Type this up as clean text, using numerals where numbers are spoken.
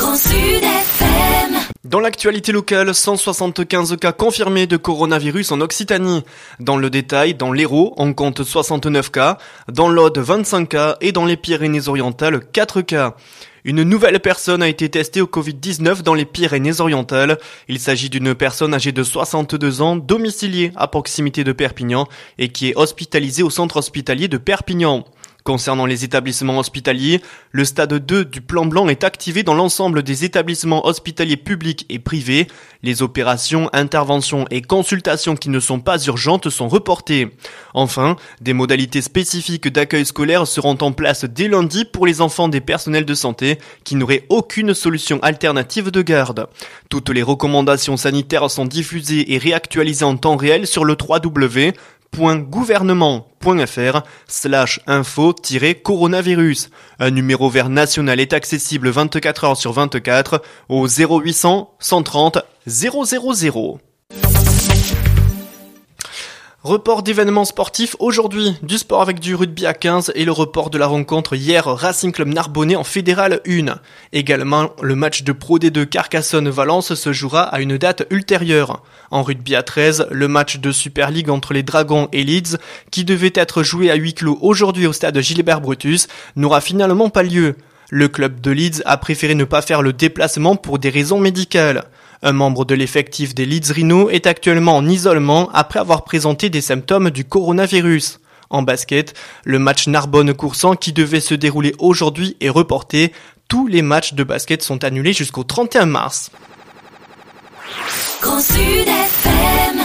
Sud FM. Dans l'actualité locale, 175 cas confirmés de coronavirus en Occitanie. Dans le détail, dans l'Hérault, on compte 69 cas, dans l'Aude 25 cas et dans les Pyrénées-Orientales 4 cas. Une nouvelle personne a été testée au Covid-19 dans les Pyrénées-Orientales. Il s'agit d'une personne âgée de 62 ans, domiciliée à proximité de Perpignan et qui est hospitalisée au centre hospitalier de Perpignan. Concernant les établissements hospitaliers, le stade 2 du plan blanc est activé dans l'ensemble des établissements hospitaliers publics et privés. Les opérations, interventions et consultations qui ne sont pas urgentes sont reportées. Enfin, des modalités spécifiques d'accueil scolaire seront en place dès lundi pour les enfants des personnels de santé qui n'auraient aucune solution alternative de garde. Toutes les recommandations sanitaires sont diffusées et réactualisées en temps réel sur le www.gouvernement.fr/info-coronavirus. Un numéro vert national est accessible 24 heures sur 24 au 0800 130 000. Report d'événements sportifs aujourd'hui, du sport avec du rugby à 15 et le report de la rencontre hier Racing Club Narbonnais en Fédéral 1. Également, le match de Pro D2 Carcassonne-Valence se jouera à une date ultérieure. En rugby à 13, le match de Super League entre les Dragons et Leeds, qui devait être joué à huis clos aujourd'hui au stade Gilbert Brutus, n'aura finalement pas lieu. Le club de Leeds a préféré ne pas faire le déplacement pour des raisons médicales. Un membre de l'effectif des Leeds Rhinos est actuellement en isolement après avoir présenté des symptômes du coronavirus. En basket, le match Narbonne-Coursan qui devait se dérouler aujourd'hui est reporté. Tous les matchs de basket sont annulés jusqu'au 31 mars. Sud FM.